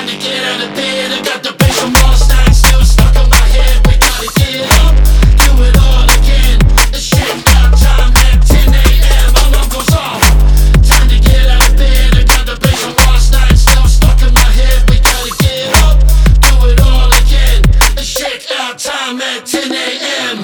to get out of bed. I got the bass from last night still stuck in my head. We gotta get up, do it all again. It's shakeout time at 10 a.m. Alarm goes off. Time to get out of bed. I got the bass from last night still stuck in my head. We gotta get up, do it all again. It's shakeout time at 10 a.m.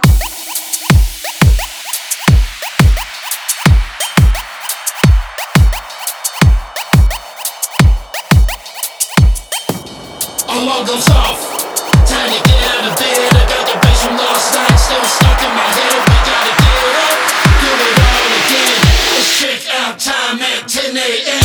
Alarm goes off. Time to get out of bed. I got the bass from last night still stuck in my head. We gotta get up, do it all again. It's check out time at 10 a.m.